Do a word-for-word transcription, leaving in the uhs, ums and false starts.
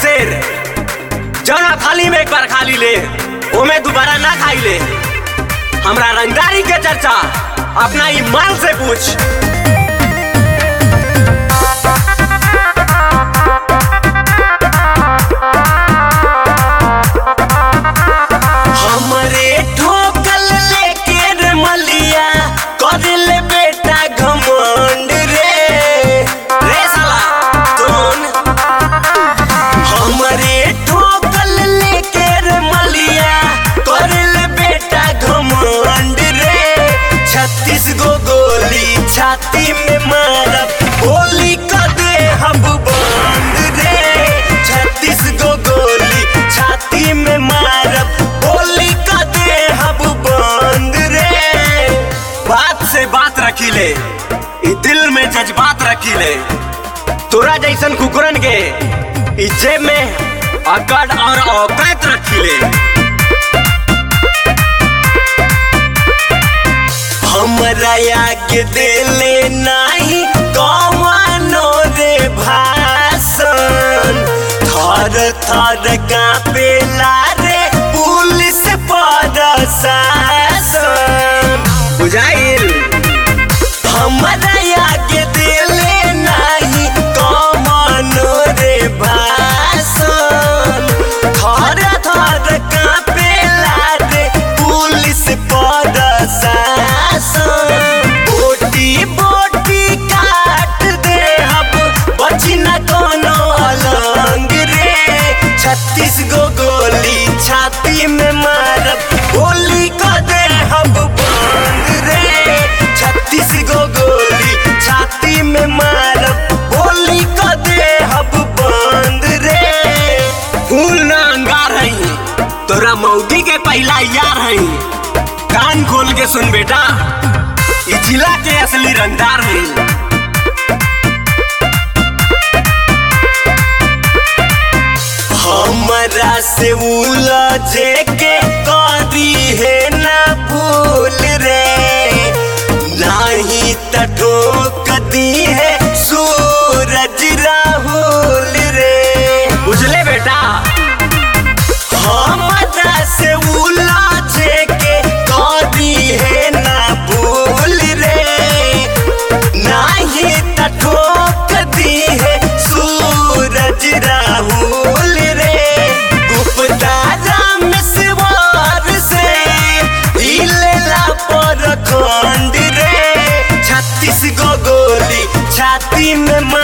शेर जौना थाली में एक बार खा ली ले ओमे दोबारा ना खाई ले। हमरा रंगदारी के चर्चा अपना ईमान से पूछ। हमरे ठोकल लेके रे मलिया कर ले बेटा घमंड रे रे साला कौन। हमरे ठोकल लेके रे मलिया कर ले बेटा घमंड रे। छत्तीस गो गोली छाती में मारब गोली कर दे हम बंद रे। छत्तीस गो गोली छाती में मारब गोली कर दे हम बंद रे। बात से बात रखी ले ई दिल में जज्बात रखी ले। तोरा जैसन कुकुरन के ई जेब में अकड़ और औकात रखी ले। हमरा आगे देले नाही कौनो रे भाषण। थर थर कांपेला रे पुलिस प्रशासन बुझाइल। हमरा आगे देले नाही कौनो रे भाषण। थर थर कांपेला रे पुलिस प्रशासन। बोटी बोटी काट दे अब बची न कोनो अलंग रे। छत्तीस गो गोली छाती में मारब गोली कर दे हम बंद रे। छत्तीस गो गोली छाती में मारब गोली कर दे हम बंद रे। फूल ना अंगार हई तोरा मौगी के पहला यार हई। कान खोल के सुन बेटा ई जिला के असली रंगदार है। हमरा से उलझे के करी है ना भूल रे। नहीं त ठोक दी है सूरज राहुल रे। बुझले बेटा हमरा से उलझे के करी है ना भूल रे। नहीं त ठोक दी है सूरज राहुल रे। गुप्तारा में सिवार से हिलेला पर खंड रे। छत्तीस गो गोली छाती में